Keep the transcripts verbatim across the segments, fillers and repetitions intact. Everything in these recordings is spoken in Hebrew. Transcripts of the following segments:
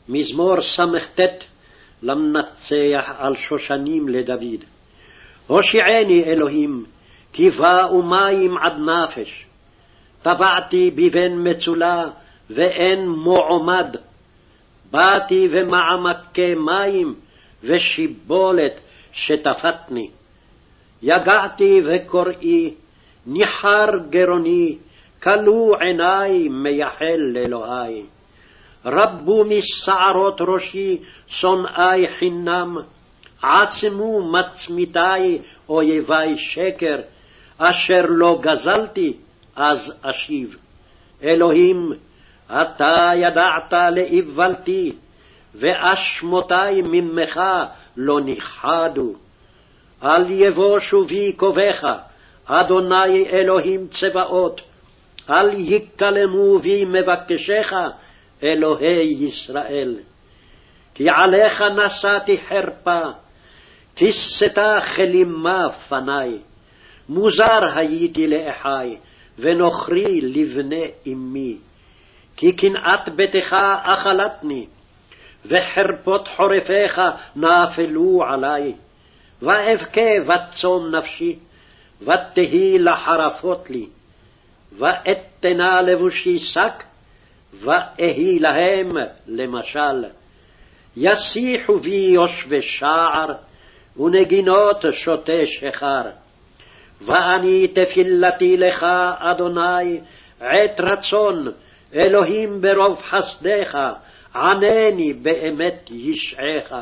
מזמור סט למנצח על שושנים לדוד. הושיעני אלוהים, כי באו מים עד נפש. טבעתי בבן מצולה, ואין מועמד. באתי ומעמקי מים, ושיבולת שטפתני. יגעתי וקוראי, ניחר גרוני, כלו עיני מייחל לאלוהי. רבו משערות ראשי שונאי חינם, עצמו מצמיתי אויבי שקר, אשר לא גזלתי אז אשיב. אלוהים, אתה ידעת לאיוולתי, ואשמותי ממך לא נכחדו. אל יבושו בי קובך, אדוני אלוהים צבאות, אל יקלמו בי מבקשך, אלוהי ישראל. כי עליך נשאתי חרפה, כיסתה כלימה פני. מוזר הייתי לאחי, ונוכרי לבני אמי. כי קנאת ביתך אכלתני, וחרפות חורפיך נפלו עלי. ואבכה וצום נפשי, ותהי לחרפות לי. ואתנה לבושי שק, ואהי להם למשל. יסיחו בי יושבי שער, ונגינות שוטי שחר. ואני תפילתי לך, אדוני, עת רצון, אלוהים ברוב חסדיך, ענני באמת ישעך.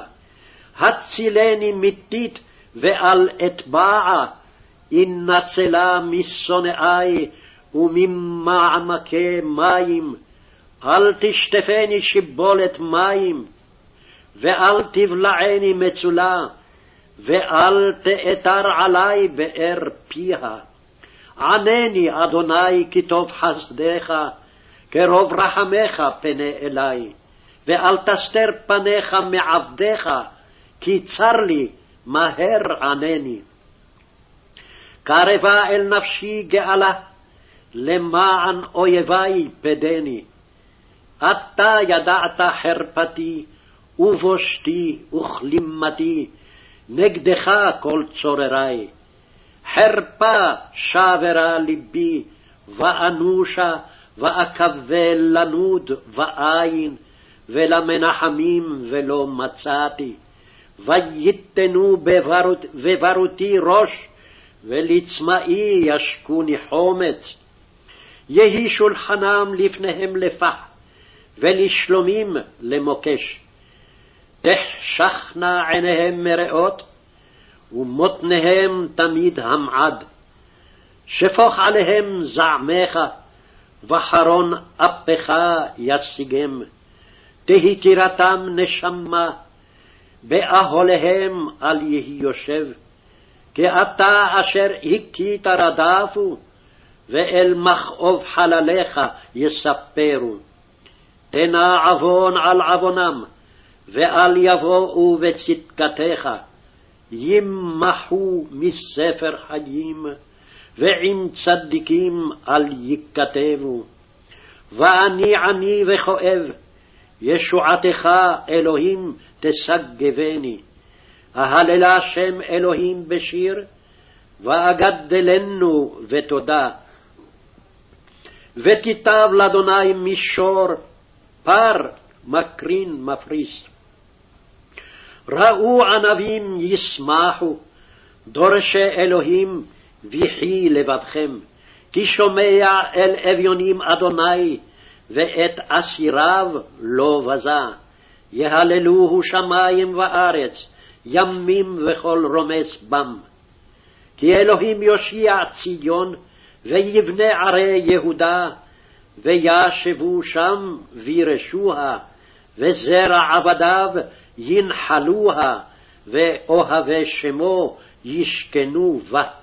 הצילני מתית ואל אטבעה, אנצלה משונאי וממעמקי מים. אל תשטפני שיבולת מים, ואל תבלעני מצולה, ואל תאתר עלי באר פיה. ענני, אדוני, כי טוב חסדך, כרוב רחמך פנה אלי, ואל תסתר פניך מעבדיך, כי צר לי, מהר ענני. קרבה אל נפשי גאלה, למען אויבי פדני. אתה ידעת חרפתי, ובושתי וכלימתי, נגדך כל צוררי. חרפה שברה ליבי, ואנושה, ואקבל לנוד ואין, ולמנחמים ולא מצאתי. ויתנו בברות, בברותי ראש, ולצמאי ישקוני חומץ. יהי שולחנם לפניהם לפח, ולשלומים למוקש. תחשכנה עיניהם מראות, ומותניהם תמיד המעד. שפוך עליהם זעמך, וחרון אפך ישיגם. תהי תירתם נשמה, באהליהם אל יהי יושב. כי אתה אשר הכית רדפו, ואל מכאוב חלליך יספרו. תנע עוון על עוונם, ואל יבואו בצדקתך. ימחו מספר חיים, ועם צדיקים אל יכתבו. ואני עני וכואב, ישועתך אלוהים תשגבני. אהללה שם אלוהים בשיר, ואגדלנו ותודה. ותיטב לאדוני מישור, פר מקרין מפריס. ראו ענבים ישמחו, דורשי אלוהים ויחי לבבכם. כי שומע אל אביונים אדוני, ואת אסיריו לא בזה. יהללוהו שמים וארץ, ימים וכל רומס בם. כי אלוהים יושיע ציון, ויבנה ערי יהודה, וישבו שם וירשוה, וזרע עבדיו ינחלוה, ואוהבי שמו ישכנו בה.